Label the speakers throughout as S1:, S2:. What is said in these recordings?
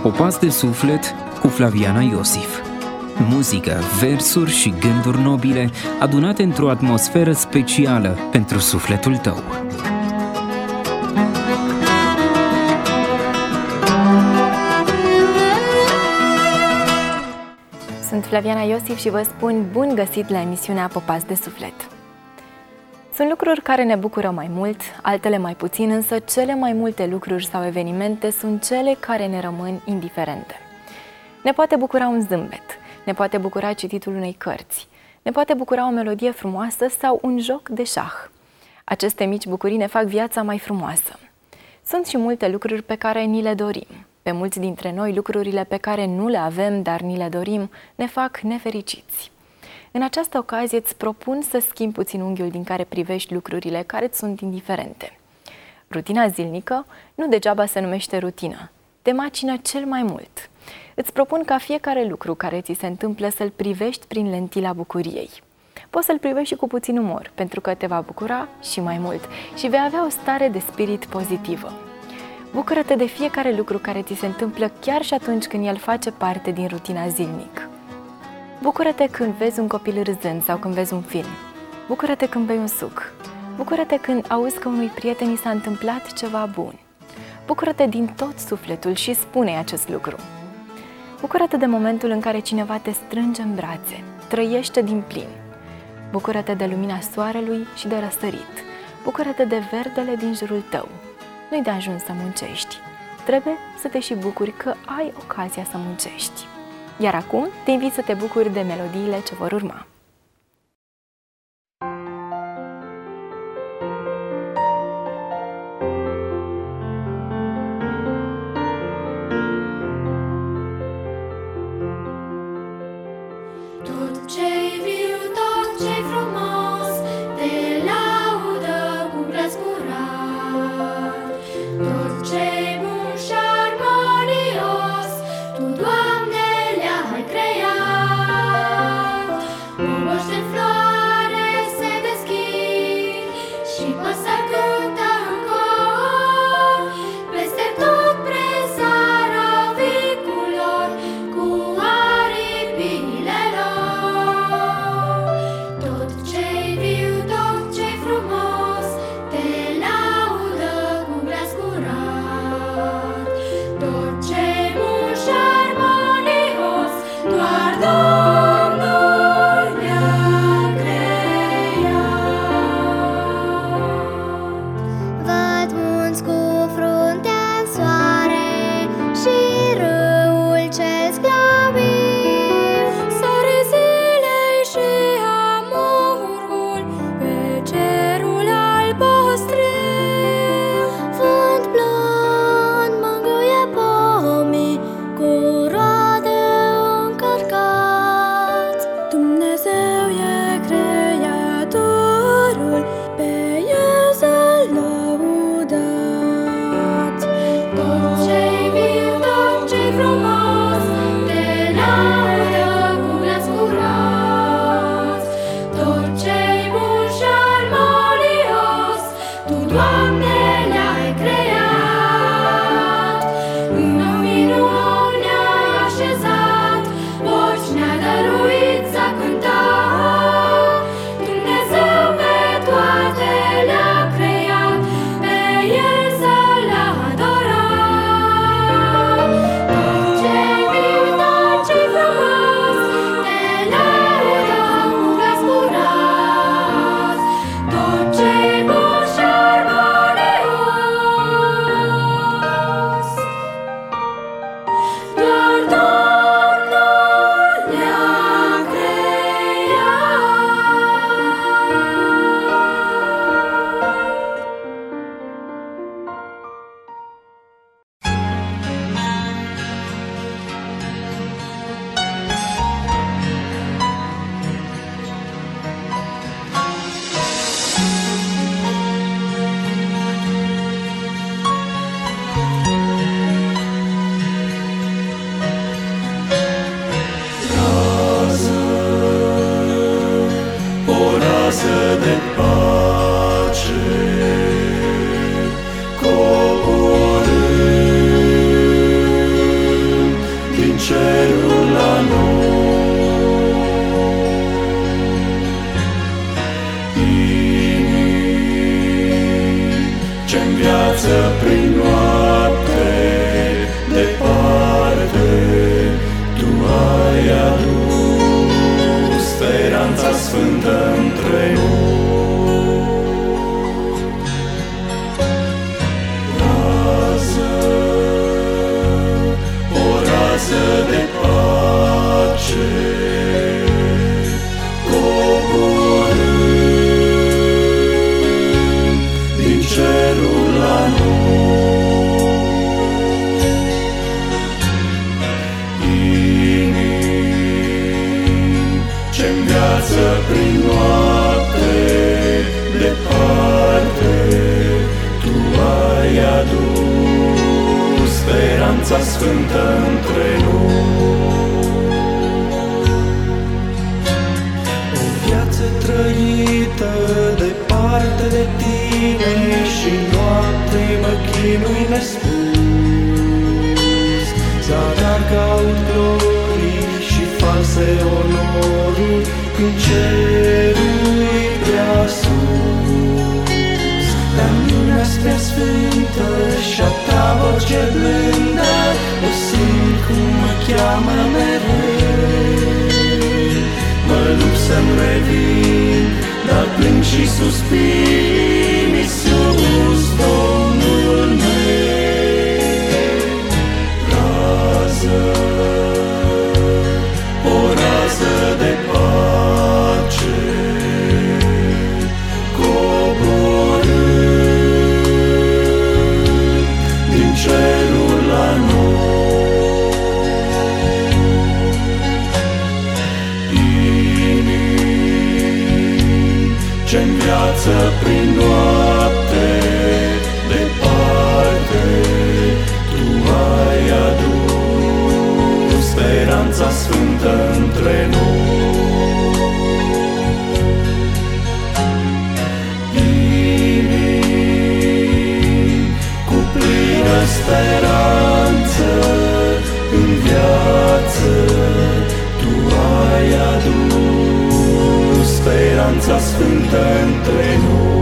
S1: Popas de suflet cu Flaviana Iosif. Muzică, versuri și gânduri nobile adunate într-o atmosferă specială pentru sufletul tău.
S2: Sunt Flaviana Iosif și vă spun bun găsit la emisiunea Popas de suflet. Sunt lucruri care ne bucură mai mult, altele mai puțin, însă cele mai multe lucruri sau evenimente sunt cele care ne rămân indiferente. Ne poate bucura un zâmbet, ne poate bucura cititul unei cărți, ne poate bucura o melodie frumoasă sau un joc de șah. Aceste mici bucurii ne fac viața mai frumoasă. Sunt și multe lucruri pe care ni le dorim. Pe mulți dintre noi, lucrurile pe care nu le avem, dar ni le dorim, ne fac nefericiți. În această ocazie îți propun să schimbi puțin unghiul din care privești lucrurile care îți sunt indiferente. Rutina zilnică nu degeaba se numește rutină, te macină cel mai mult. Îți propun ca fiecare lucru care ți se întâmplă să-l privești prin lentila bucuriei. Poți să-l privești și cu puțin umor, pentru că te va bucura și mai mult și vei avea o stare de spirit pozitivă. Bucură-te de fiecare lucru care ți se întâmplă chiar și atunci când el face parte din rutina zilnic. Bucură-te când vezi un copil râzând sau când vezi un film. Bucură-te când bei un suc. Bucură-te când auzi că unui prieten i s-a întâmplat ceva bun. Bucură-te din tot sufletul și spune-i acest lucru. Bucură-te de momentul în care cineva te strânge în brațe. Trăiește din plin. Bucură-te de lumina soarelui și de răsărit. Bucură-te de verdele din jurul tău. Nu-i de ajuns să muncești. Trebuie să te și bucuri că ai ocazia să muncești. Iar acum te invit să te bucuri de melodiile ce vor urma.
S3: Tu, Doamne, le-ai creat. speranța sfântă între noi. O viață trăită departe de tine și noapte mă chinui nespus. Zadar caut glorii și false onoruri când cerul-i prea sus. Dar lumea spre sfântă și-a ta voce blândă o simt cum mă cheamă mereu. Mă lupt să-mi revin, dar plâng și suspin, Iisus, Domnul meu. Rază, o rază de pace, coborând din cerul la noi. Inimi ce-n viață prin noapte departe, Tu ai adus speranța sfântă între noi. Inimi cu plină speranță în viață, Tu ai adus speranța sfântă între noi.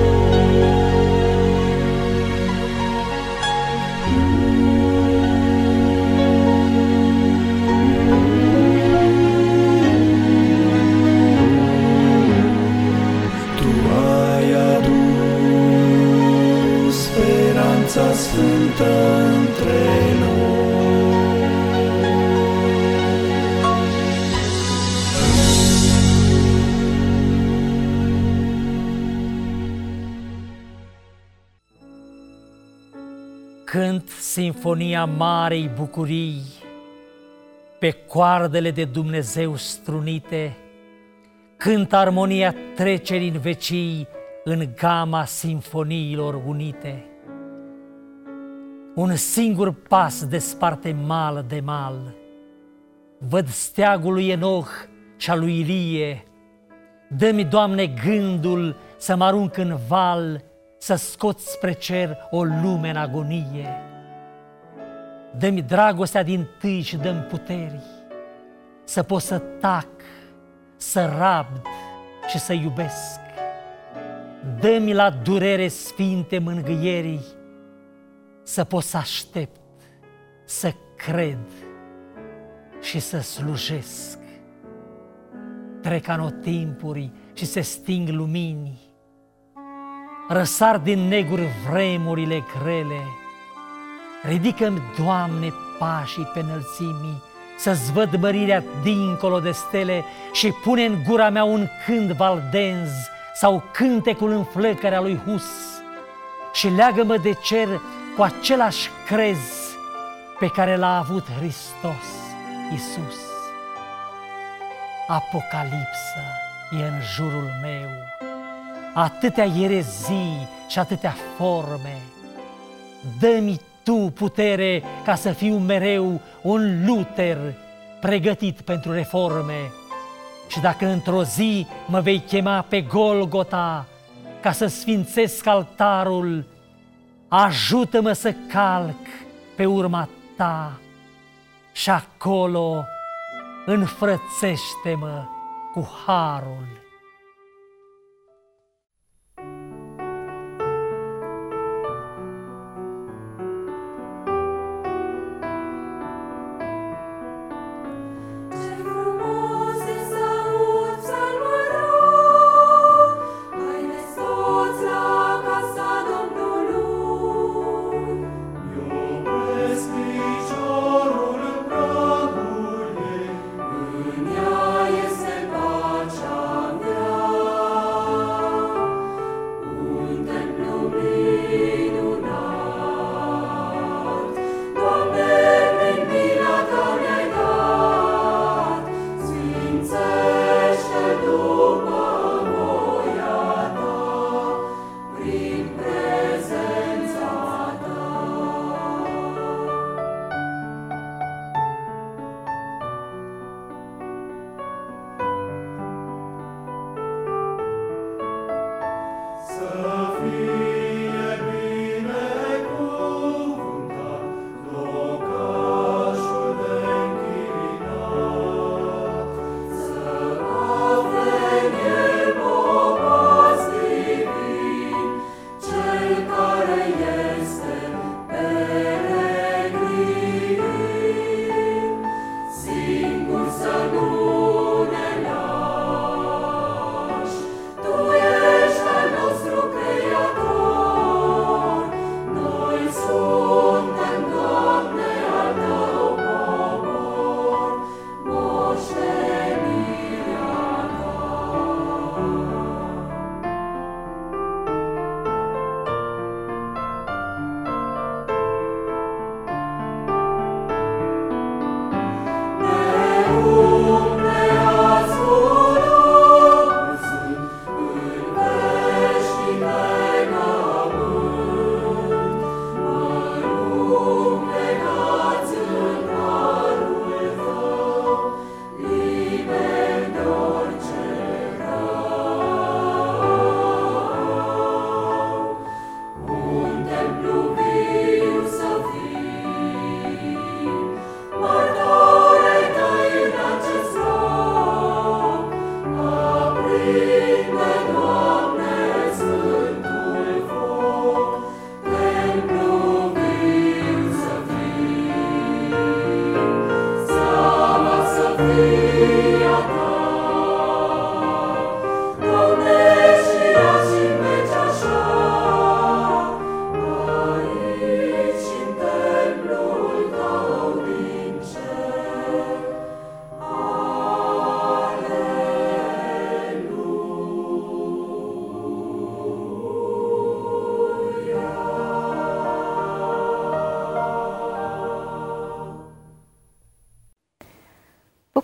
S3: Tu ai adus speranța sfântă între noi.
S4: Cânt sinfonia marei bucurii, pe coardele de Dumnezeu strunite, cânt armonia trecerii în vecii, în gama simfoniilor unite. Un singur pas desparte mal de mal, văd steagul lui Enoch și al lui Ilie. Dă-mi, Doamne, gândul să mă arunc în val, să scot spre cer o lume în agonie. Dă-mi dragostea dintâi și dă-mi puteri, să pot să tac, să rabd și să iubesc. Dă-mi la durere sfinte mângâierii, să pot să aștept, să cred și să slujesc. Trec anotimpuri și se sting lumini, răsar din neguri vremurile grele. Ridică-mi, Doamne, pașii pe înălțimii, să-ți văd mărirea dincolo de stele și pune în gura mea un cânt valdenz sau cântecul în flăcărea lui Hus și leagă-mă de cer cu același crez pe care l-a avut Hristos Iisus. Apocalipsă e în jurul meu, atâtea erezii și atâtea forme. Dă-mi Tu putere ca să fiu mereu un Luter pregătit pentru reforme. Și dacă într-o zi mă vei chema pe Golgota ca să sfințesc altarul, ajută-mă să calc pe urma Ta și acolo înfrățește-mă cu harul.
S5: În ea este pacea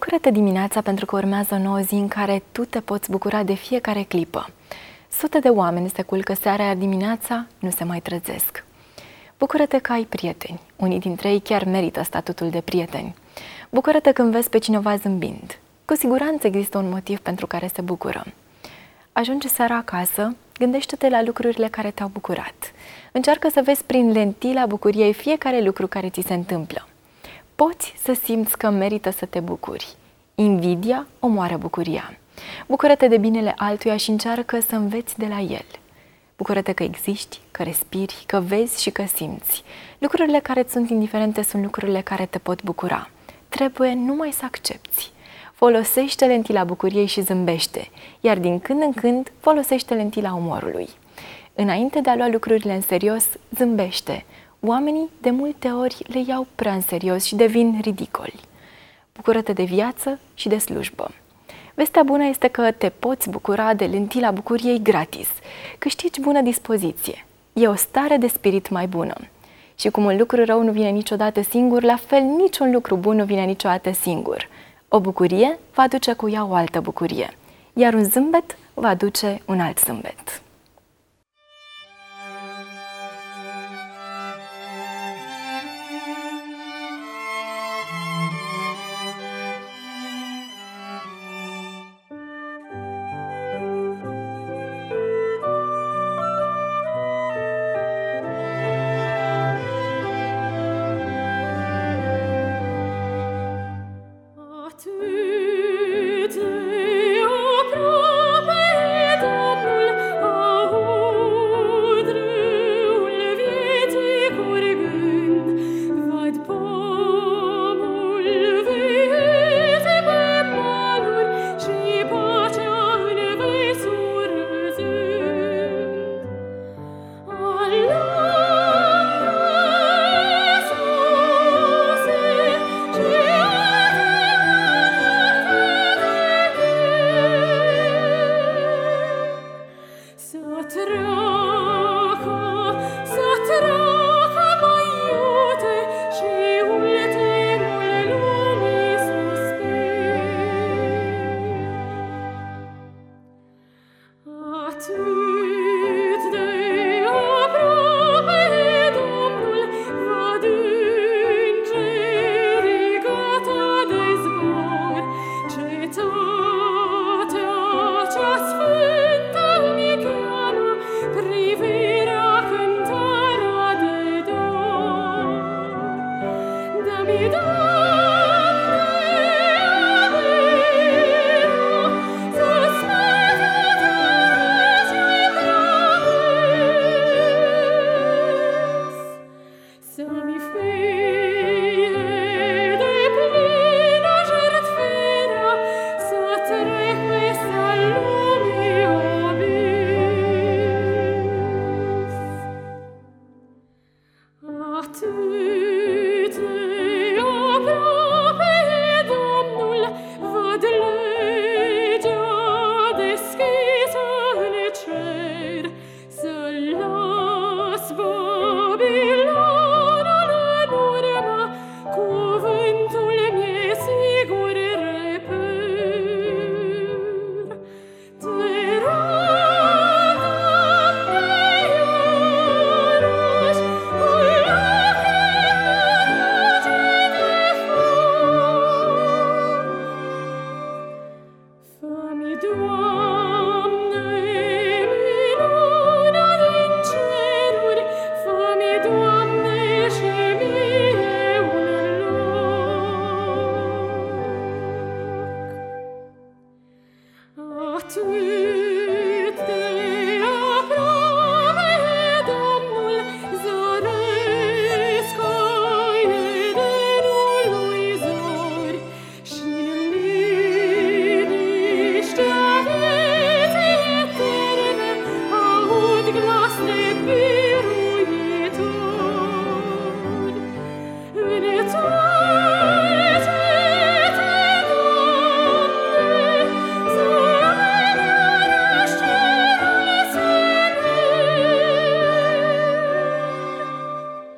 S2: Bucură-te dimineața pentru că urmează o nouă zi în care tu te poți bucura de fiecare clipă. Sute de oameni se culcă seara, iar dimineața nu se mai trezesc. Bucură-te că ai prieteni. Unii dintre ei chiar merită statutul de prieteni. Bucură-te când vezi pe cineva zâmbind. Cu siguranță există un motiv pentru care se bucură. Ajunge seara acasă, gândește-te la lucrurile care te-au bucurat. Încearcă să vezi prin lentila bucuriei fiecare lucru care ți se întâmplă. Poți să simți că merită să te bucuri. Invidia omoară bucuria. Bucură-te de binele altuia și încearcă să înveți de la el. Bucură-te că existi, că respiri, că vezi și că simți. Lucrurile care îți sunt indiferente sunt lucrurile care te pot bucura. Trebuie numai să accepti. Folosește lentila bucuriei și zâmbește, iar din când în când folosește lentila umorului. Înainte de a lua lucrurile în serios, zâmbește. Oamenii de multe ori le iau prea în serios și devin ridicoli. Bucură-te de viață și de slujbă. Vestea bună este că te poți bucura de lentila bucuriei gratis. Câștigi bună dispoziție. E o stare de spirit mai bună. Și cum un lucru rău nu vine niciodată singur, la fel niciun lucru bun nu vine niciodată singur. O bucurie va aduce cu ea o altă bucurie, iar un zâmbet va aduce un alt zâmbet.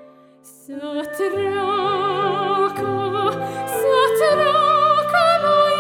S5: Să treacă mai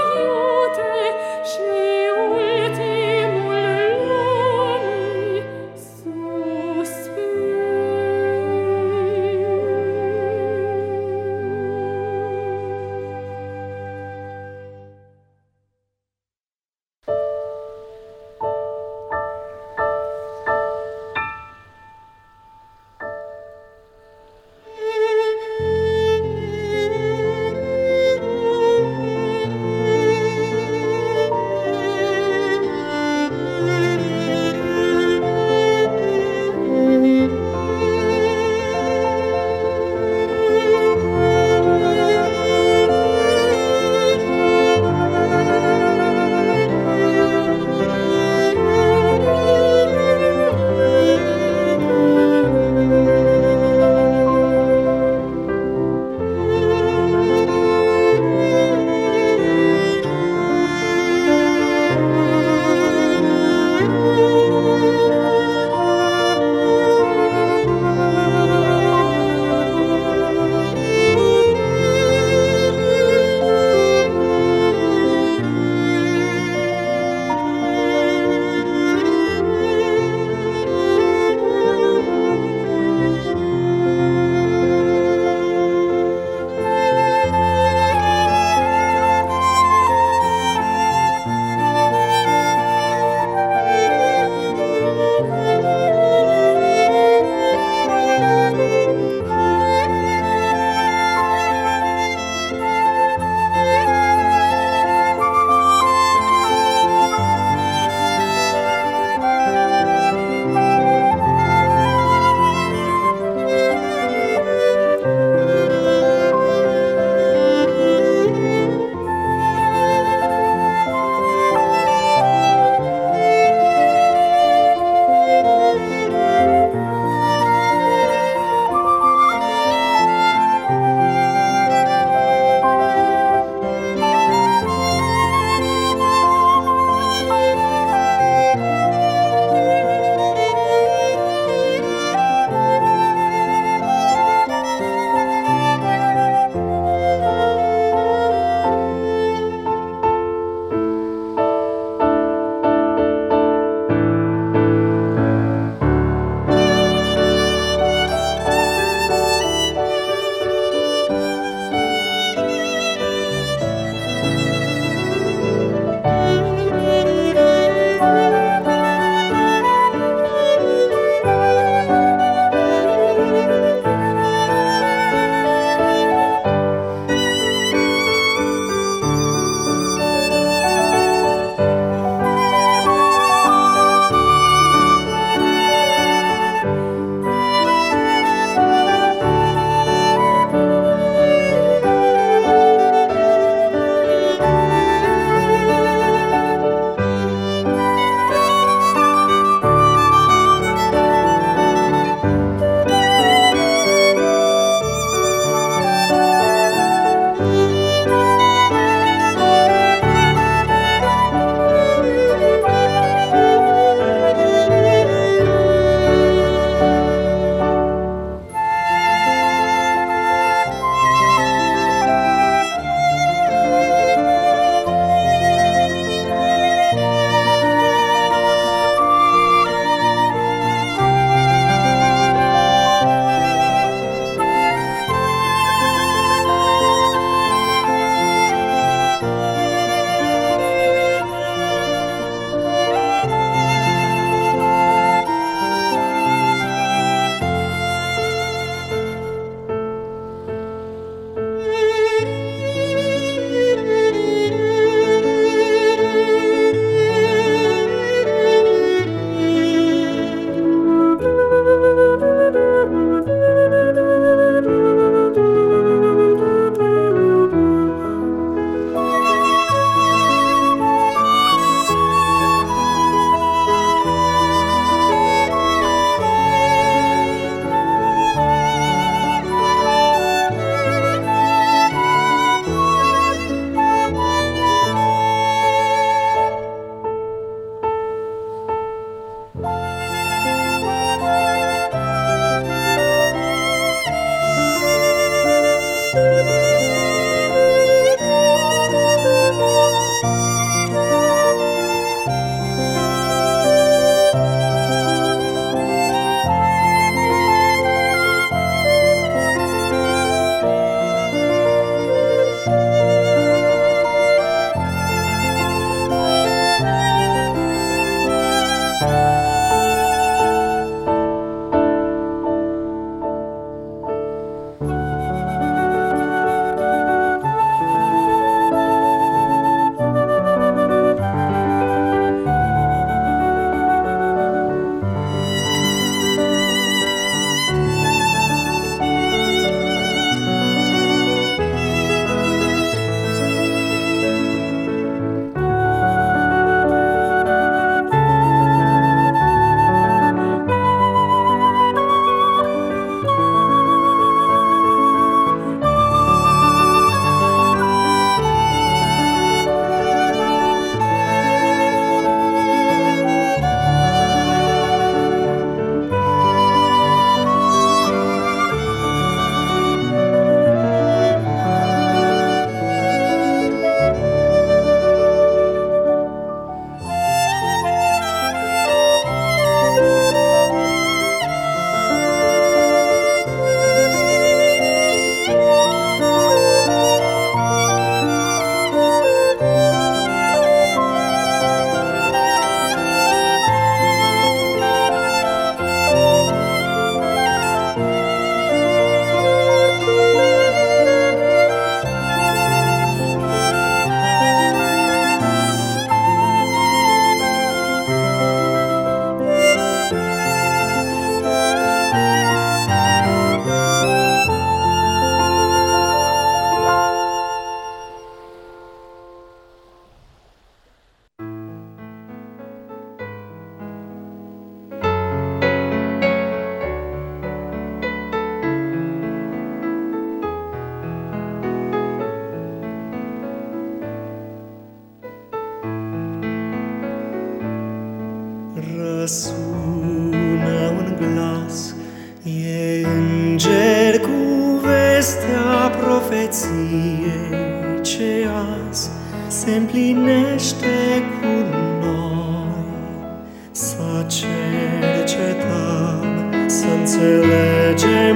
S3: sună un glas, e înger cu vestea profeției ce azi se împlinește cu noi. Să cercetăm, să înțelegem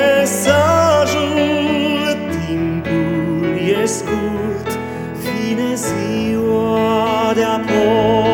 S3: mesajul, timpul e scurt, vine ziua de apoi.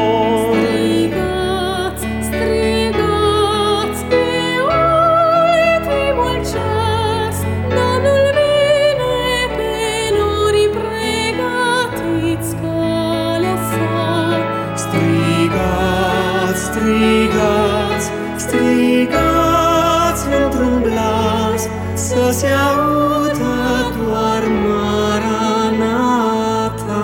S3: Strigați, strigați într-un glas, să se audă doar Maranata.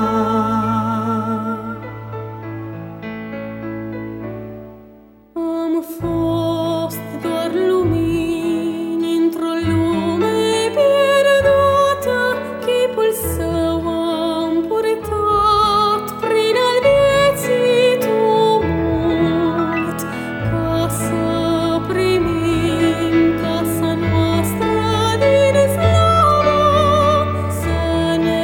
S5: Am fost doar lumini într-o lume pierdută, chipul său am purtat prin al vieții tumult, ca să primim casa noastră din slavă, să ne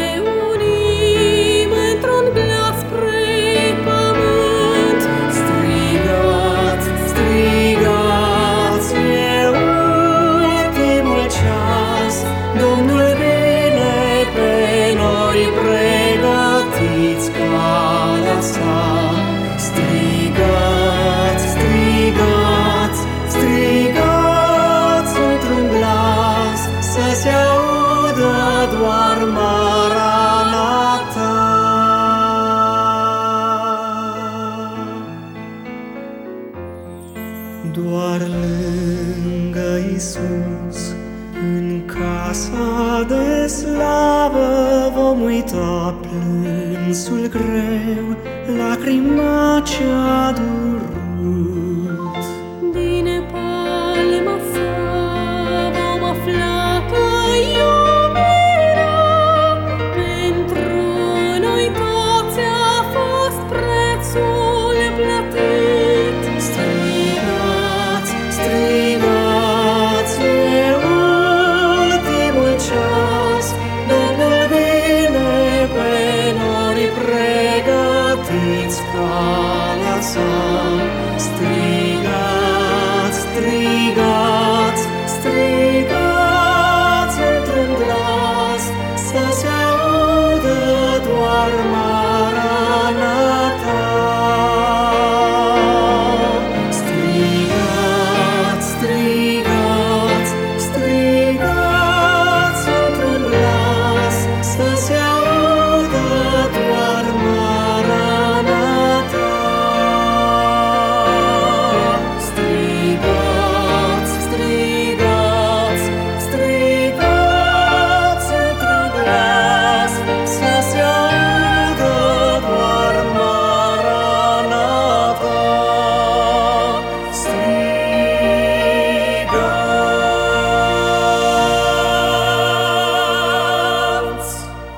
S5: unim într-un glas spre pământ.
S3: Strigați, strigați, e ultimul ceas, Domnul vine pe noi, pregătiți calea sa. Strigați, strigați, strigați într-un glas, să se audă doar Maranata. Doar lângă Iisus, în casa de slavă, vom uita plânsul greu, lacrima ce-a durut.
S5: Din palma sa vom afla că iubirea pentru noi toți a fost prețul plătit.
S3: Strigați, strigați, e ultimul ceas, Domnul vine pe noi, pregătiți calea sa. Strigați, strigați, strigați într-un glas, să se audă doar Maranata. Strigați, strigați, strigați într-un glas, să se audă doar Maranata. Strigați, strigați, strigați într-un glas, să se audă doar Maranata. Strigați.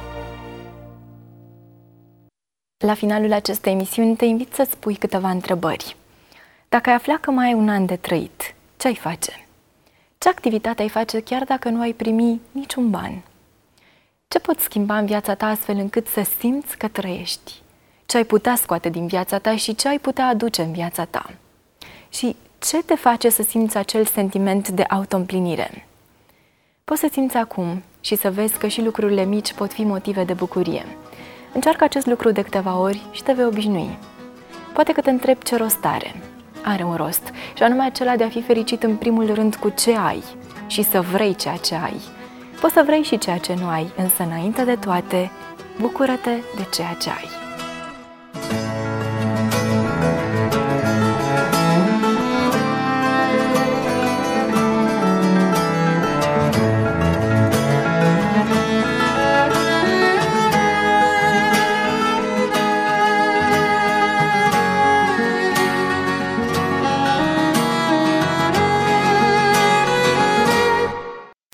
S2: La finalul acestei emisiuni te invit să-ți pui câteva întrebări. Dacă ai afla că mai ai un an de trăit, ce ai face? Ce activitate ai face chiar dacă nu ai primi niciun ban? Ce poți schimba în viața ta astfel încât să simți că trăiești? Ce ai putea scoate din viața ta și ce ai putea aduce în viața ta? Și ce te face să simți acel sentiment de autoîmplinire? Poți să simți acum și să vezi că și lucrurile mici pot fi motive de bucurie. Încearcă acest lucru de câteva ori și te vei obișnui. Poate că te întrebi ce rost are. Are un rost, și anume acela de a fi fericit în primul rând cu ce ai și să vrei ceea ce ai. Poți să vrei și ceea ce nu ai, însă înainte de toate, bucură-te de ceea ce ai.